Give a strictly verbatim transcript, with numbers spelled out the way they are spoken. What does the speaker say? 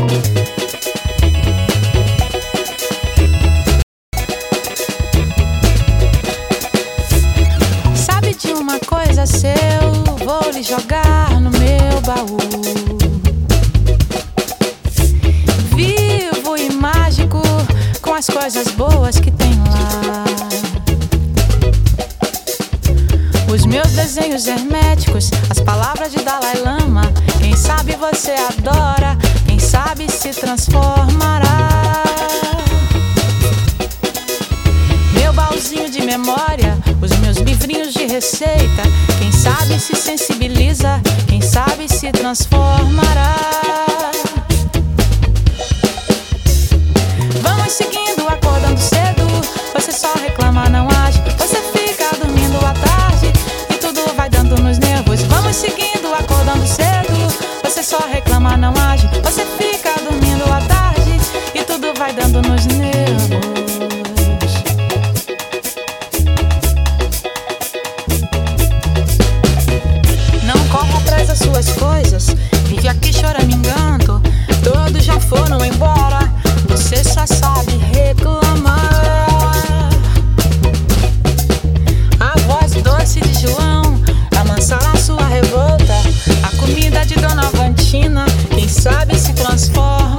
Sabe de uma coisa, seu, vou lhe jogar no meu baú. Vivo e mágico com as coisas boas que tem lá. Os meus desenhos herméticos, as palavras de Dalai Lama. Quem sabe você adora, quem sabe se transformará. Meu baúzinho de memória, os meus livrinhos de receita. Quem sabe se sensibiliza, quem sabe se transformará. Vamos seguindo, acordando cedo. Você só reclama, não age. Você fica dormindo à tarde e tudo vai dando nos nervos. Vamos seguindo, acordando cedo. Você só reclama, não age. Você fica dormindo à tarde e tudo vai dando nos nervos. Não corre atrás das suas coisas, vive aqui choramingando. Todos já foram embora, você só sabe reclamar. A voz doce de João amansará sua revolta. A comida de Dona Vantina, quem sabe se transforma.